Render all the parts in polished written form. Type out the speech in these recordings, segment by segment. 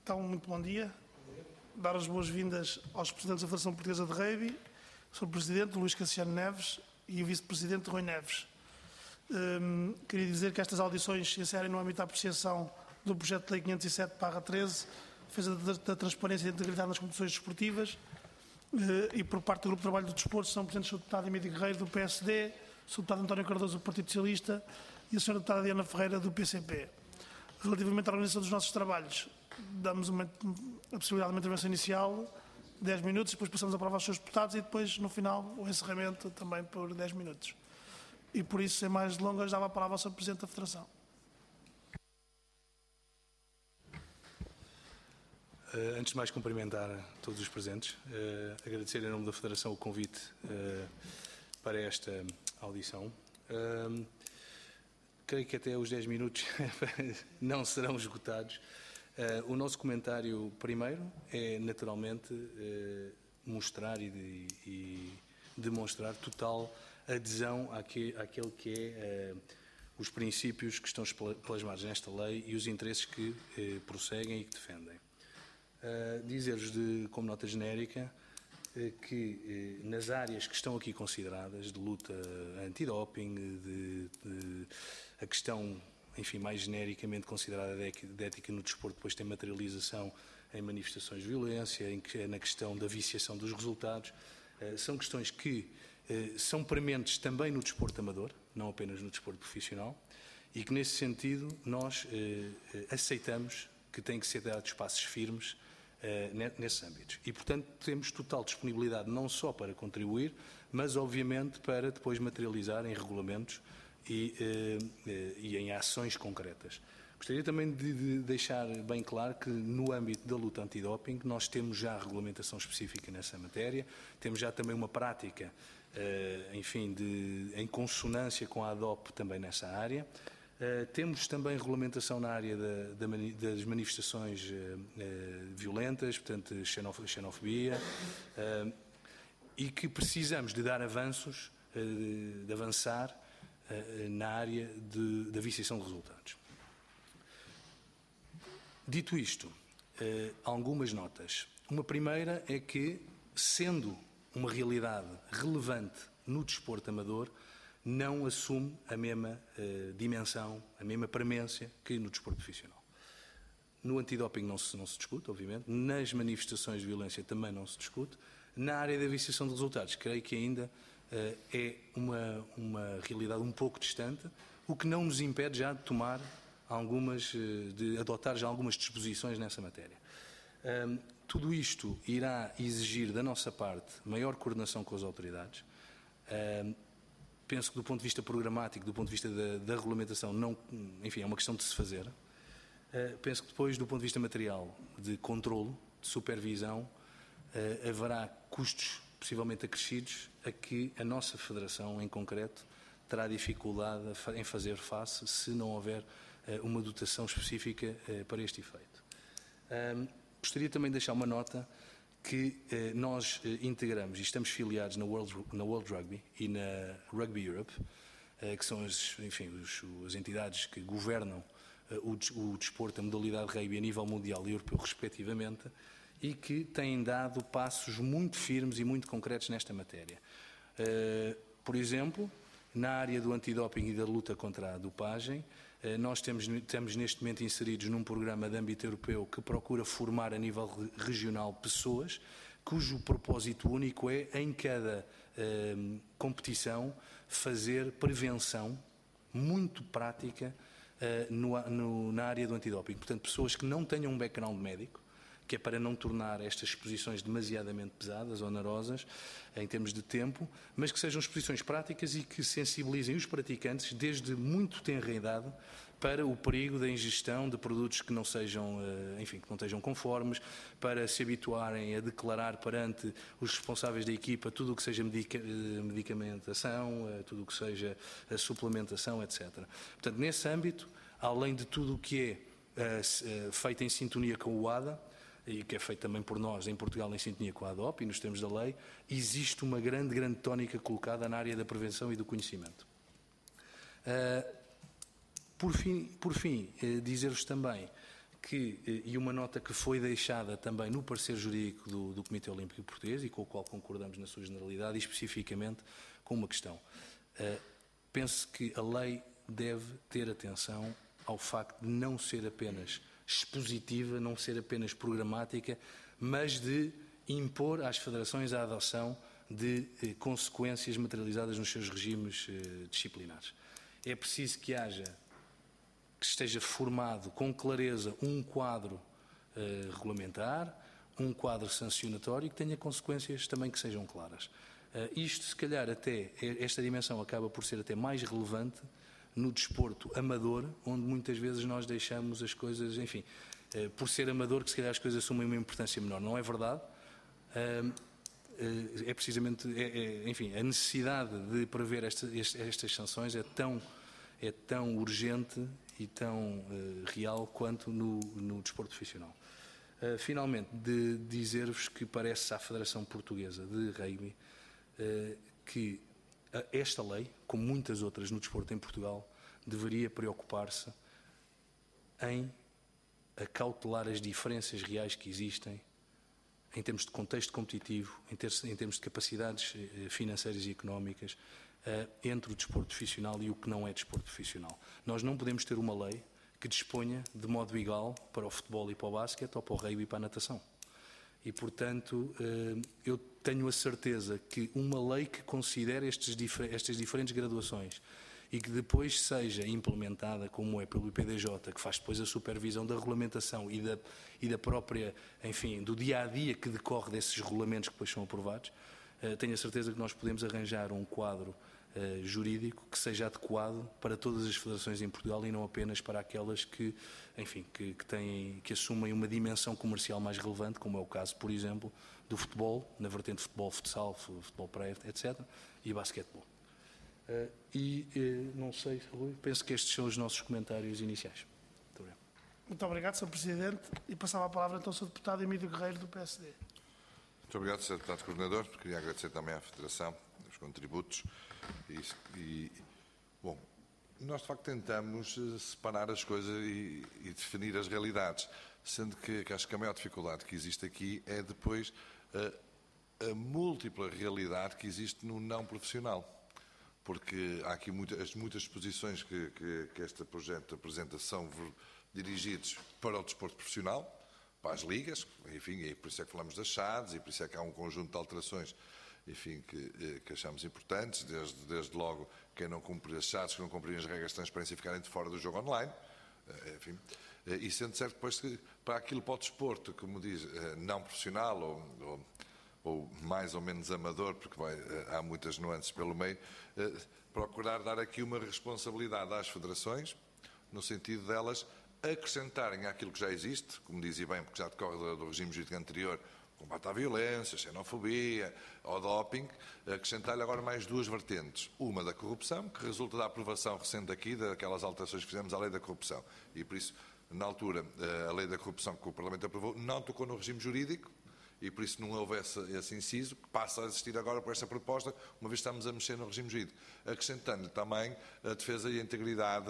Então, muito bom dia. Dar as boas-vindas aos presidentes da Federação Portuguesa de Rugby, o Sr. Presidente Luís Cassiano Neves e o Vice-Presidente Rui Neves. Queria dizer que estas audições se inserem no âmbito da apreciação do projeto de lei 507/13, defesa da transparência e da integridade nas competições desportivas, e por parte do Grupo de Trabalho do Desporto são presentes o Sr. Deputado Emílio Guerreiro, do PSD, o Sr. Deputado António Cardoso, do Partido Socialista e a Sra. Deputada Diana Ferreira, do PCP. Relativamente à organização dos nossos trabalhos, damos a possibilidade de uma intervenção inicial, 10 minutos, depois passamos a palavra aos seus deputados e depois, no final, o encerramento também por 10 minutos. E por isso, sem mais delongas, dava a palavra ao Sr. Presidente da Federação. Antes de mais, cumprimentar todos os presentes, agradecer em nome da Federação o convite para esta audição. Creio que até os 10 minutos não serão esgotados. O nosso comentário primeiro é, naturalmente, mostrar e demonstrar total adesão àquele que é os princípios que estão plasmados nesta lei e os interesses que prosseguem e que defendem. Dizer-vos, como nota genérica, que nas áreas que estão aqui consideradas, de luta antidoping, a questão, enfim, mais genericamente considerada de ética no desporto, depois tem materialização em manifestações de violência, na questão da viciação dos resultados, são questões que são prementes também no desporto amador, não apenas no desporto profissional, e que nesse sentido nós aceitamos que têm que ser dados passos firmes nesses âmbitos. E, portanto, temos total disponibilidade não só para contribuir, mas, obviamente, para depois materializar em regulamentos e em ações concretas. Gostaria também de deixar bem claro que, no âmbito da luta antidoping, nós temos já regulamentação específica nessa matéria, temos já também uma prática, enfim, em consonância com a ADOP também nessa área. Temos também regulamentação na área das manifestações violentas, portanto, xenofobia, e que precisamos de dar avanços, de avançar na área da viciação de resultados. Dito isto, algumas notas. Uma primeira é que, sendo uma realidade relevante no desporto amador, não assume a mesma dimensão, a mesma premência que no desporto profissional. No antidoping não se discute, obviamente, nas manifestações de violência também não se discute, na área da viciação de resultados, creio que ainda é uma realidade um pouco distante, o que não nos impede já de tomar de adotar já algumas disposições nessa matéria. Tudo isto irá exigir da nossa parte maior coordenação com as autoridades. Penso que do ponto de vista programático, do ponto de vista da regulamentação, não, enfim, é uma questão de se fazer. Penso que depois, do ponto de vista material, de controlo, de supervisão, haverá custos possivelmente acrescidos a que a nossa Federação, em concreto, terá dificuldade em fazer face se não houver uma dotação específica para este efeito. Gostaria também de deixar uma nota que nós integramos e estamos filiados na World Rugby e na Rugby Europe, que são as entidades que governam o desporto, a modalidade de rugby a nível mundial e europeu, respectivamente, e que têm dado passos muito firmes e muito concretos nesta matéria. Por exemplo, na área do antidoping e da luta contra a dopagem, nós estamos neste momento inseridos num programa de âmbito europeu que procura formar a nível regional pessoas cujo propósito único é, em cada competição, fazer prevenção muito prática na área do antidoping. Portanto, pessoas que não tenham um background médico, que é para não tornar estas exposições demasiadamente pesadas, onerosas, em termos de tempo, mas que sejam exposições práticas e que sensibilizem os praticantes desde muito tenra idade para o perigo da ingestão de produtos que não sejam, enfim, que não estejam conformes, para se habituarem a declarar perante os responsáveis da equipa tudo o que seja medicamentação, tudo o que seja suplementação, etc. Portanto, nesse âmbito, além de tudo o que é feito em sintonia com o ADA, e que é feito também por nós em Portugal em sintonia com a ADOP e nos termos da lei, existe uma grande tónica colocada na área da prevenção e do conhecimento. Por fim, dizer-vos também e uma nota que foi deixada também no parecer jurídico do Comitê Olímpico Português e com o qual concordamos na sua generalidade e especificamente com uma questão. Penso que a lei deve ter atenção ao facto de não ser apenas expositiva, não ser apenas programática, mas de impor às federações a adoção de consequências materializadas nos seus regimes disciplinares. É preciso que esteja formado com clareza um quadro regulamentar, um quadro sancionatório que tenha consequências também que sejam claras. Isto, se calhar, esta dimensão acaba por ser até mais relevante no desporto amador, onde muitas vezes nós deixamos as coisas, enfim, por ser amador que se calhar as coisas assumem uma importância menor. Não é verdade. É precisamente, enfim, a necessidade de prever estas sanções é tão urgente e tão real quanto no desporto profissional. Finalmente, de dizer-vos que parece à Federação Portuguesa de Rugby que esta lei, como muitas outras no desporto em Portugal, deveria preocupar-se em acautelar as diferenças reais que existem em termos de contexto competitivo, em termos de capacidades financeiras e económicas, entre o desporto profissional e o que não é desporto profissional. Nós não podemos ter uma lei que disponha de modo igual para o futebol e para o basquete ou para o rugby e para a natação. E, portanto, eu tenho a certeza que uma lei que considere estas diferentes graduações e que depois seja implementada, como é pelo IPDJ, que faz depois a supervisão da regulamentação e da própria, enfim, do dia-a-dia que decorre desses regulamentos que depois são aprovados, tenho a certeza que nós podemos arranjar um quadro jurídico que seja adequado para todas as federações em Portugal e não apenas para aquelas que, enfim, que assumem uma dimensão comercial mais relevante, como é o caso, por exemplo, do futebol, na vertente de futebol futsal, futebol praia, etc., e basquetebol. Não sei, Rui, penso que estes são os nossos comentários iniciais. Muito obrigado. Muito obrigado, Sr. Presidente. E passava a palavra então ao Sr. Deputado Emílio Guerreiro, do PSD. Muito obrigado, Sr. Deputado Coordenador. Queria agradecer também à Federação os contributos. Bom, nós de facto tentamos separar as coisas e definir as realidades, sendo que acho que a maior dificuldade que existe aqui é depois a múltipla realidade que existe no não profissional. Porque há aqui muitas exposições que este projeto apresenta são dirigidos para o desporto profissional, para as ligas, enfim, e por isso é que falamos das SADs, e por isso é que há um conjunto de alterações, enfim, que achamos importantes, desde logo quem não cumpre as SADs, que não cumprem as regras de transparência ficarem de fora do jogo online, enfim, e sendo certo depois que para o desporto, como diz, não profissional ou mais ou menos amador, porque há muitas nuances pelo meio, procurar dar aqui uma responsabilidade às federações, no sentido delas acrescentarem àquilo que já existe, como dizia bem, porque já decorre do regime jurídico anterior, combate à violência, xenofobia, ao doping, acrescentar-lhe agora mais duas vertentes. Uma da corrupção, que resulta da aprovação recente aqui, daquelas alterações que fizemos à lei da corrupção. E por isso, na altura, a lei da corrupção que o Parlamento aprovou não tocou no regime jurídico, e por isso não houve esse inciso, que passa a existir agora por esta proposta, uma vez que estamos a mexer no regime jurídico, acrescentando também a defesa e a integridade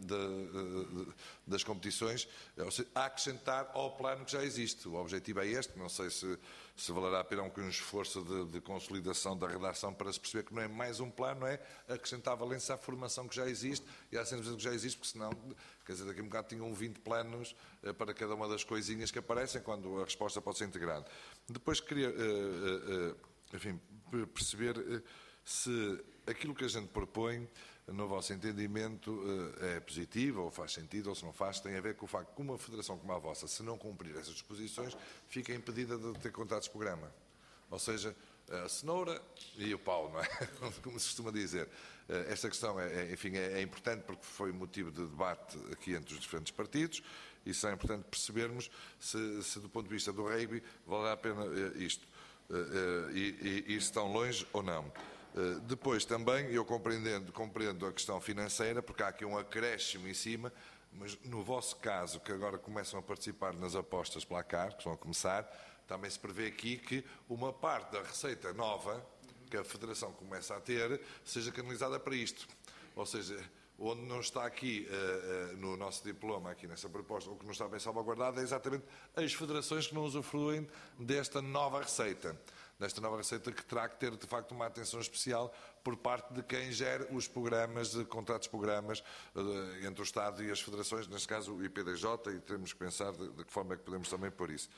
das competições, ou seja, a acrescentar ao plano que já existe. O objetivo é este, não sei se valerá a pena um esforço de consolidação da redação para se perceber que não é mais um plano, é acrescentar valência à formação que já existe e à sensibilização que já existe, porque senão, quer dizer, daqui a um bocado tinham 20 planos para cada uma das coisinhas que aparecem, quando a resposta pode ser integrada. Depois queria, enfim, perceber se aquilo que a gente propõe, no vosso entendimento, é positivo ou faz sentido, ou se não faz, tem a ver com o facto que uma federação como a vossa, se não cumprir essas disposições, fica impedida de ter contratos de programa. Ou seja, a cenoura e o pau, não é? Como se costuma dizer. Esta questão é importante porque foi motivo de debate aqui entre os diferentes partidos e será importante percebermos se do ponto de vista do rugby valerá a pena isto, ir-se tão longe ou não. Depois também eu compreendo a questão financeira, porque há aqui um acréscimo em cima, mas no vosso caso, que agora começam a participar nas apostas placar, que vão a começar, também se prevê aqui que uma parte da receita nova que a Federação começa a ter seja canalizada para isto. Ou seja, onde não está aqui, no nosso diploma, aqui nessa proposta, o que não está bem salvaguardado é exatamente as federações que não usufruem desta nova receita. Desta nova receita que terá que ter, de facto, uma atenção especial por parte de quem gera os programas, de contratos-programas entre o Estado e as federações, neste caso o IPDJ, e temos que pensar de que forma é que podemos também pôr isso.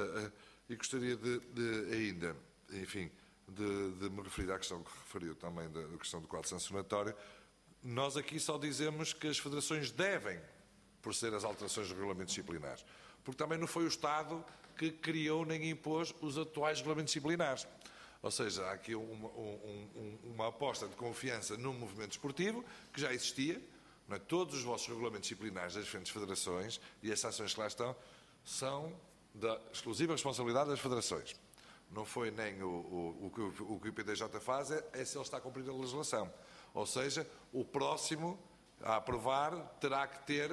E gostaria ainda, enfim, de me referir à questão que referiu também, da questão do quadro sancionatório. Nós aqui só dizemos que as federações devem proceder às alterações dos regulamentos disciplinares, porque também não foi o Estado que criou nem impôs os atuais regulamentos disciplinares. Ou seja, há aqui uma aposta de confiança num movimento esportivo que já existia. Não é? Todos os vossos regulamentos disciplinares das diferentes federações e as sanções que lá estão são da exclusiva responsabilidade das federações. Não foi nem o que o IPDJ faz, é se ele está a cumprir a legislação. Ou seja, o próximo a aprovar terá que ter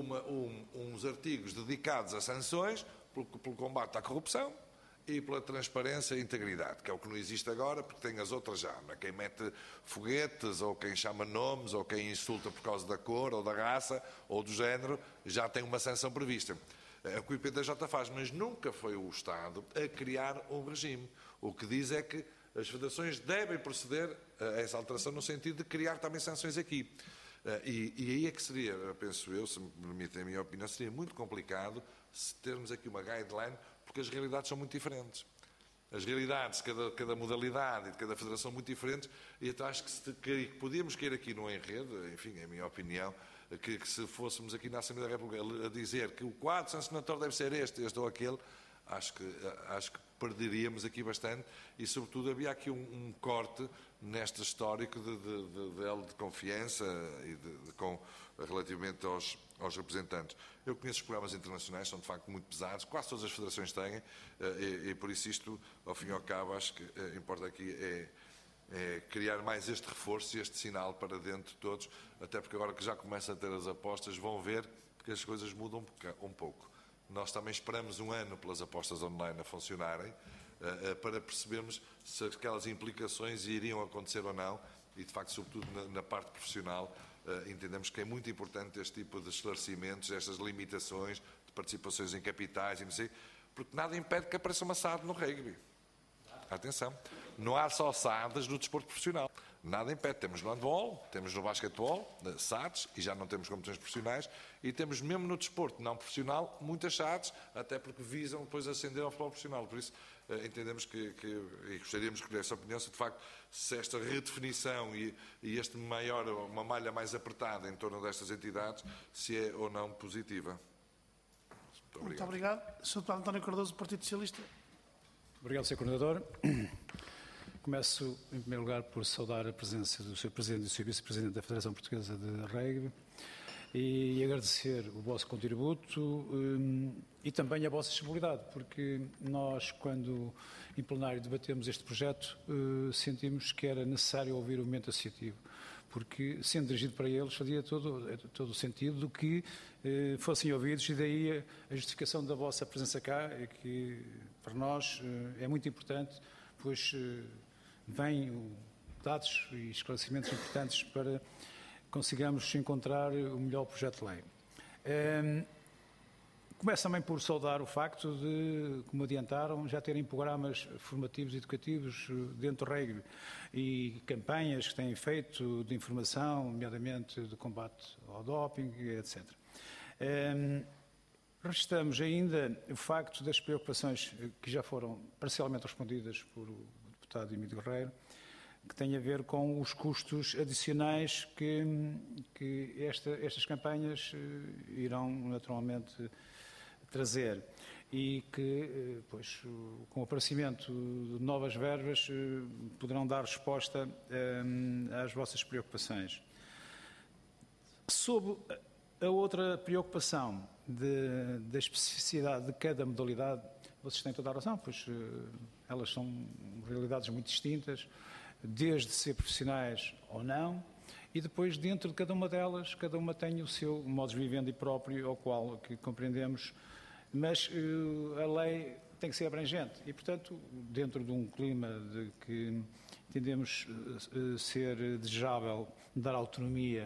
uns artigos dedicados a sanções pelo combate à corrupção e pela transparência e integridade, que é o que não existe agora, porque tem as outras já. Não é? Quem mete foguetes, ou quem chama nomes, ou quem insulta por causa da cor, ou da raça, ou do género, já tem uma sanção prevista. É o que o IPDJ faz, mas nunca foi o Estado a criar um regime. O que diz é que as federações devem proceder a essa alteração no sentido de criar também sanções aqui. E aí é que seria, penso eu, se me permitem a minha opinião, seria muito complicado se termos aqui uma guideline, porque as realidades são muito diferentes. As realidades de cada modalidade e de cada federação são muito diferentes, e então acho que podíamos cair aqui num enredo, enfim, é a minha opinião, que se fôssemos aqui na Assembleia da República a dizer que o quadro sancionatório deve ser este ou aquele, acho que perderíamos aqui bastante, e sobretudo havia aqui um corte neste histórico de confiança e relativamente aos representantes. Eu conheço os programas internacionais, são de facto muito pesados, quase todas as federações têm, e por isso isto, ao fim e ao cabo, acho que importa aqui é criar mais este reforço e este sinal para dentro de todos, até porque agora que já começa a ter as apostas, vão ver que as coisas mudam um pouco. Nós também esperamos um ano pelas apostas online a funcionarem, para percebermos se aquelas implicações iriam acontecer ou não, e de facto, sobretudo na parte profissional, entendemos que é muito importante este tipo de esclarecimentos, estas limitações de participações em capitais, e não sei, porque nada impede que apareça uma SAD no rugby. Atenção, não há só SADs no desporto profissional. Nada impede. Temos no handball, temos no basquetebol, SADs, e já não temos competições profissionais, e temos mesmo no desporto não profissional muitas SADs, até porque visam depois ascender ao futebol profissional. Por isso, entendemos e gostaríamos de recolher essa opinião, se de facto se esta redefinição e uma malha mais apertada em torno destas entidades, se é ou não positiva. Muito obrigado. Sr. Deputado António Cardoso, do Partido Socialista. Obrigado, Sr. Coordenador. Começo, em primeiro lugar, por saudar a presença do Sr. Presidente e do Sr. Vice-Presidente da Federação Portuguesa de Rugby e agradecer o vosso contributo e também a vossa disponibilidade, porque nós, quando em plenário debatemos este projeto, sentimos que era necessário ouvir o momento associativo, porque, sendo dirigido para eles, fazia todo o sentido do que fossem ouvidos, e daí a justificação da vossa presença cá, é que para nós é muito importante, pois vêm dados e esclarecimentos importantes para consigamos encontrar o melhor projeto de lei. Começo também por saudar o facto de, como adiantaram, já terem programas formativos e educativos dentro do rugby e campanhas que têm feito de informação, nomeadamente de combate ao doping, etc. Restamos ainda o facto das preocupações que já foram parcialmente respondidas por o deputado Emílio Guerreiro, que tem a ver com os custos adicionais que estas campanhas irão naturalmente trazer e que, pois, com o aparecimento de novas verbas, poderão dar resposta às vossas preocupações. Sob a outra preocupação da especificidade de cada modalidade, vocês têm toda a razão, pois elas são realidades muito distintas, desde ser profissionais ou não, e depois, dentro de cada uma delas, cada uma tem o seu modus vivendi próprio, ao qual que compreendemos, mas a lei tem que ser abrangente e, portanto, dentro de um clima de que entendemos ser desejável dar autonomia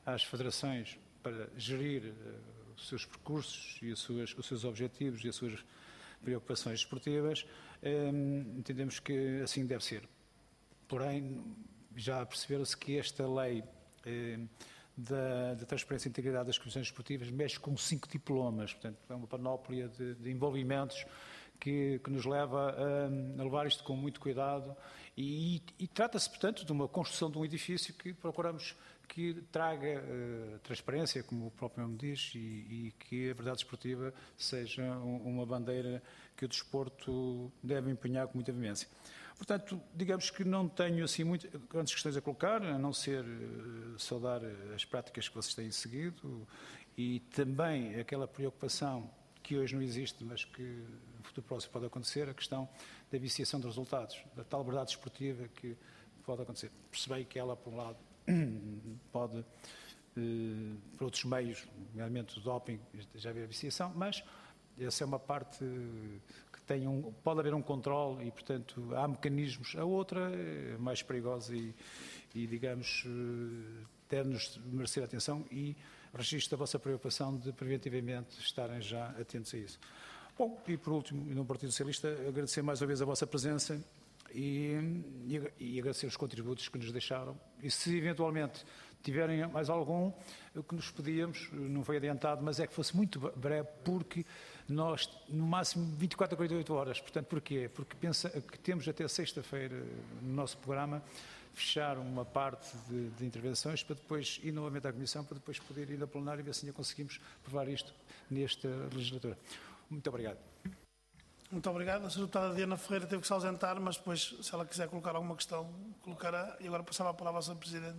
às federações para gerir os seus percursos e os seus objetivos e as suas preocupações esportivas, entendemos que assim deve ser. Porém, já perceberam-se que esta lei da transparência e integridade das comissões esportivas mexe com 5 diplomas, portanto é uma panóplia de envolvimentos que nos leva a levar isto com muito cuidado e trata-se, portanto, de uma construção de um edifício que procuramos que traga transparência, como o próprio nome diz, e que a verdade esportiva seja uma bandeira que o desporto deve empenhar com muita veemência. Portanto, digamos que não tenho assim muito grandes questões a colocar, a não ser saudar as práticas que vocês têm seguido e também aquela preocupação que hoje não existe, mas que no futuro próximo pode acontecer, a questão da viciação dos resultados, da tal verdade esportiva que pode acontecer. Percebei que ela, por um lado, pode, por outros meios, nomeadamente o doping, já haver viciação, mas essa é uma parte que pode haver um controle e, portanto, há mecanismos. A outra é mais perigosa e digamos, deve-nos merecer atenção e registro a vossa preocupação de preventivamente estarem já atentos a isso. Bom, e por último, no Partido Socialista, agradecer mais uma vez a vossa presença e agradecer os contributos que nos deixaram. E se eventualmente tiverem mais algum, o que nos pedíamos, não foi adiantado, mas é que fosse muito breve, porque nós, no máximo, 24 a 48 horas. Portanto, porquê? Porque pensa que temos até sexta-feira no nosso programa fechar uma parte de intervenções para depois ir novamente à Comissão, para depois poder ir ao plenário e ver se ainda conseguimos provar isto nesta legislatura. Muito obrigado. Muito obrigado. A Sra. Deputada Diana Ferreira teve que se ausentar, mas depois, se ela quiser colocar alguma questão, colocará. E agora passava a palavra ao Sr. Presidente.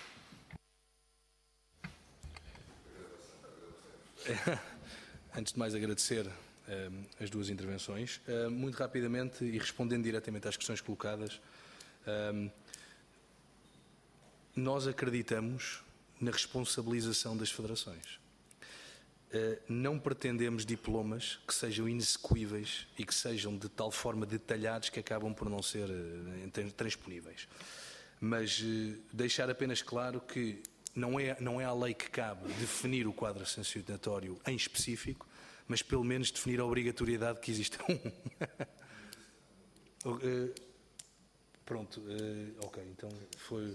Antes de mais, agradecer as duas intervenções. Muito rapidamente e respondendo diretamente às questões colocadas, nós acreditamos na responsabilização das federações. Não pretendemos diplomas que sejam inexequíveis e que sejam de tal forma detalhados que acabam por não ser transponíveis. Mas deixar apenas claro que não é à lei que cabe definir o quadro sancionatório em específico, mas pelo menos definir a obrigatoriedade que existe Pronto, ok, então foi...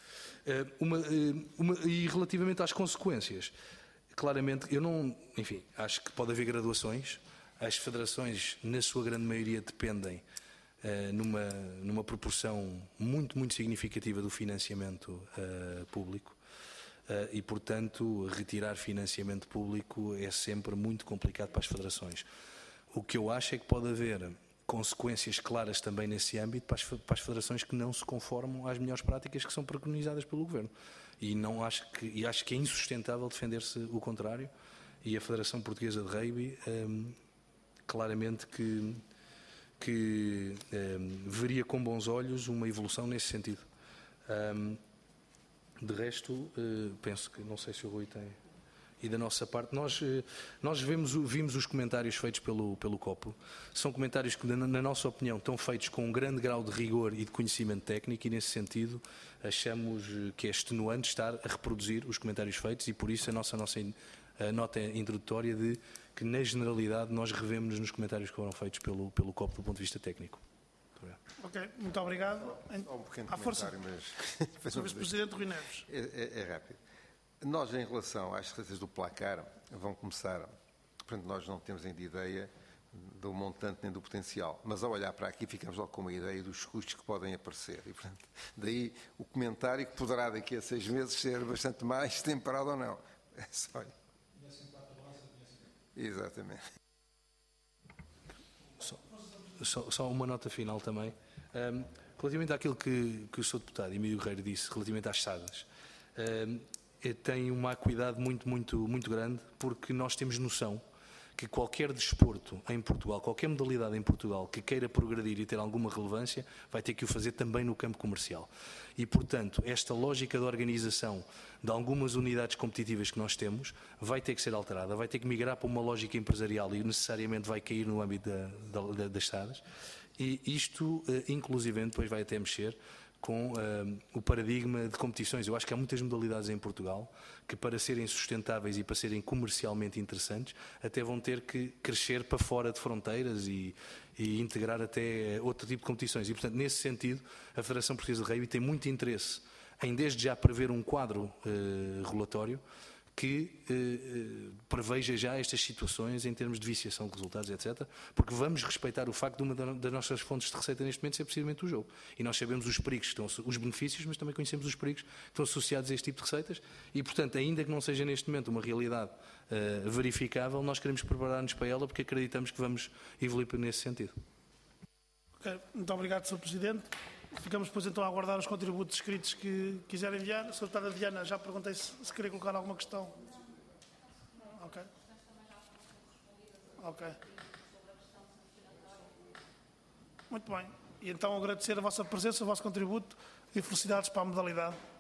E relativamente às consequências, claramente, eu não... Enfim, acho que pode haver graduações. As federações, na sua grande maioria, dependem numa proporção muito, muito significativa do financiamento público. E, portanto, retirar financiamento público é sempre muito complicado para as federações. O que eu acho é que pode haver consequências claras também nesse âmbito para as federações que não se conformam às melhores práticas que são preconizadas pelo Governo. E acho que é insustentável defender-se o contrário. E a Federação Portuguesa de Rugby, claramente que veria com bons olhos uma evolução nesse sentido. De resto, penso que, não sei se o Rui tem... E da nossa parte, nós vimos os comentários feitos pelo COPO. São comentários que, na nossa opinião, estão feitos com um grande grau de rigor e de conhecimento técnico e, nesse sentido, achamos que é extenuante estar a reproduzir os comentários feitos e, por isso, a nossa nota introdutória de que, na generalidade, nós revemos nos comentários que foram feitos pelo COPO do ponto de vista técnico. Ok, muito obrigado. Só um pequeno À força. comentário, mas... Sr. Vice-Presidente Rui Neves. É rápido. Nós, em relação às receitas do placar, vão começar... Portanto, nós não temos ainda ideia do montante nem do potencial, mas ao olhar para aqui ficamos logo com uma ideia dos custos que podem aparecer. E, portanto, daí o comentário que poderá daqui a 6 meses ser bastante mais temperado ou não. É só... Exatamente. Só uma nota final também. Relativamente àquilo que o Sr. Deputado Emílio Guerreiro disse, relativamente às SADAs, tem uma acuidade muito, muito, muito grande, porque nós temos noção que qualquer desporto em Portugal, qualquer modalidade em Portugal que queira progredir e ter alguma relevância, vai ter que o fazer também no campo comercial. E, portanto, esta lógica de organização de algumas unidades competitivas que nós temos vai ter que ser alterada, vai ter que migrar para uma lógica empresarial e necessariamente vai cair no âmbito das SADAs. E isto, inclusivamente, depois vai até mexer com o paradigma de competições. Eu acho que há muitas modalidades em Portugal que, para serem sustentáveis e para serem comercialmente interessantes, até vão ter que crescer para fora de fronteiras e integrar até outro tipo de competições. E, portanto, nesse sentido, a Federação Portuguesa de Rugby tem muito interesse em, desde já, prever um quadro regulatório que preveja já estas situações em termos de viciação de resultados, etc. Porque vamos respeitar o facto de uma das nossas fontes de receita neste momento ser precisamente o jogo. E nós sabemos os perigos, os benefícios, mas também conhecemos os perigos que estão associados a este tipo de receitas. E, portanto, ainda que não seja neste momento uma realidade verificável, nós queremos preparar-nos para ela porque acreditamos que vamos evoluir nesse sentido. Ok, muito obrigado, Sr. Presidente. Ficamos depois então a aguardar os contributos escritos que quiserem enviar. Sra. Deputada Diana, já perguntei se queria colocar alguma questão. Ok. Ok. Muito bem. E então agradecer a vossa presença, o vosso contributo e felicidades para a modalidade.